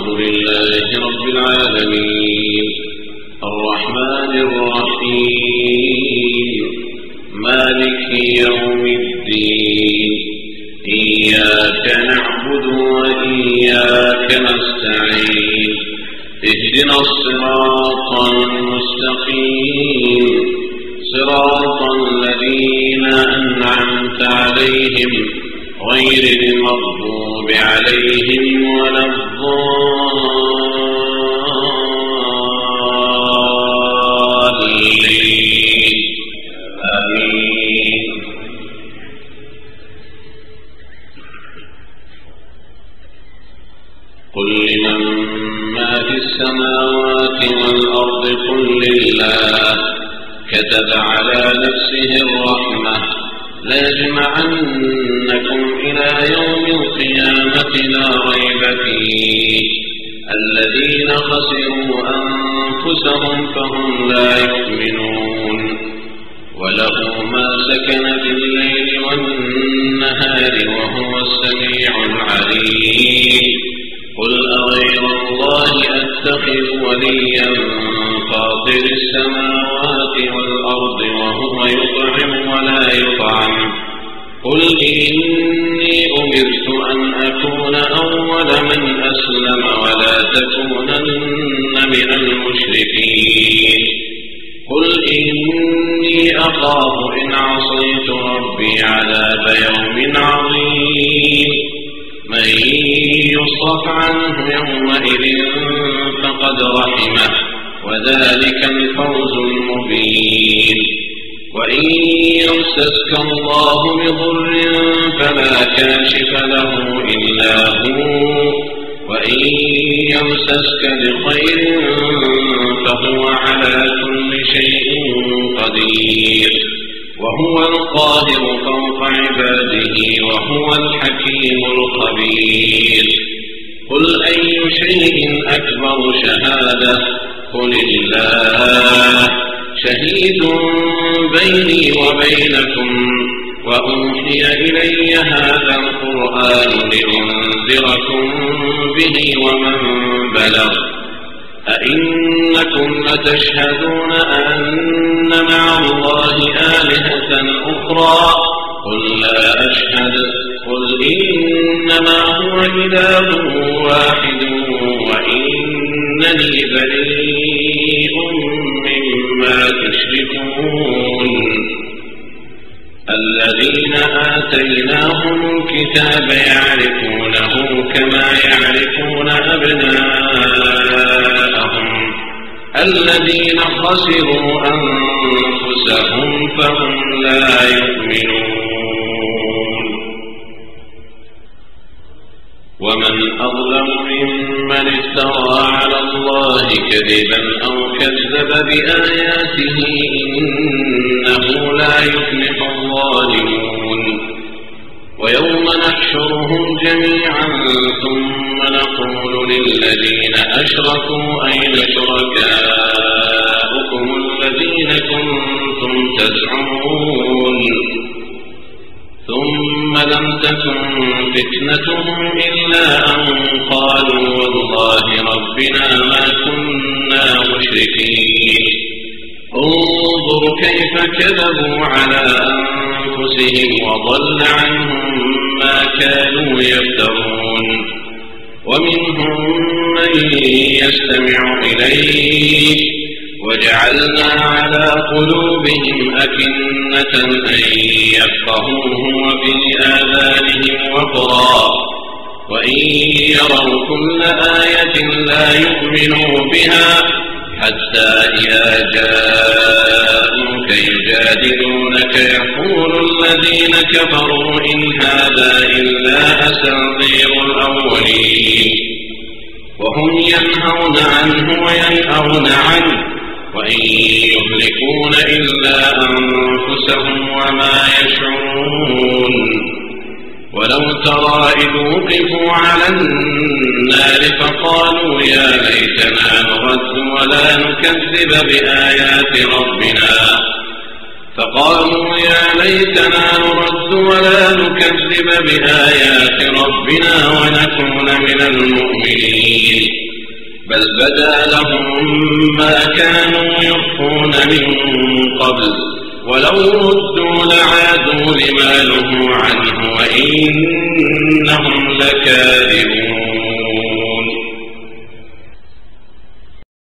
لله رب العالمين الرحمن الرحيم مالك يوم الدين إياك نعبد وإياك نستعين اهدنا الصراط المستقيم صراط الذين أنعمت عليهم غير المغضوب عليهم ولا الضالين آمين. قل لمن ما في السماوات والأرض قل لله كتب على نفسه الرحمة ليجمعنكم إلى يوم القيامة لا ريب فيه الذين خسروا أنفسهم فهم لا يؤمنون وله ما سكن في الليل والنهار وهو السميع العليم. قل أغير الله أتخذ وليا فاطر السماوات والأرض وهو يطعم ولا يطعم قل إني أمرت أن أكون أول من أسلم ولا تكونن من المشركين. قل إني أخاف إن عصيت ربي عذاب يوم عظيم من يصرف عنه يومئذ فقد رحمه وذلك الفوز المبين. وإن يمسسك الله بضر فلا كاشف له إلا هو وإن يمسسك بخير فهو على كل شيء قدير وهو القاهر فوق عباده وهو الحكيم الخبير. قل أي شيء أكبر شهادة قل الله شهيد بيني وبينكم وأوحي إلي هذا القرآن لأنذركم به ومن بلغ أئنكم لتشهدون أن مع الله آلهة أخرى قل لا أشهد قل إنما هو إله واحد وإنني بريء مما تشركون. الذين آتيناهم الكتاب يعرفونه كما يعرفون أبناءهم الذين خسروا أنفسهم فهم لا يؤمنون. ومن أظلم ممن افترى على الله كذبا أو كذب بآياته إنه لا يفلح الظالمون. ويوم نحشرهم جميعا ثم نقول للذين أشركوا أين شركاؤكم الذين كنتم تزعمون ثم لم تكن فتنتهم إلا أن قالوا والله ربنا ما كنا مشركين. انظر كيف كذبوا على أنفسهم وضل عنهم ما كانوا يفترون. ومنهم من يستمع إليك وجعلنا على قلوبهم أكنة أن يفقهوه وفي آذانهم وقرا وإن يروا كل آية لا يؤمنوا بها حتى إذا جاءوك يجادلونك يقول الذين كفروا إن هذا إلا أساطير الأولين وهم ينهون عنه وينأون عنه وإن يهلكون إلا أنفسهم وما يشعرون. ولو ترى إذ وقفوا على النار فقالوا يا ليتنا نرد ولا نكذب بآيات ربنا فقالوا يا ليتنا نرد ولا نكذب بآيات ربنا ونكون من المؤمنين بل بدا لهم ما كانوا يخفون من قبل ولو ردوا لعادوا لما نهوا عنه وإنهم لكاذبون.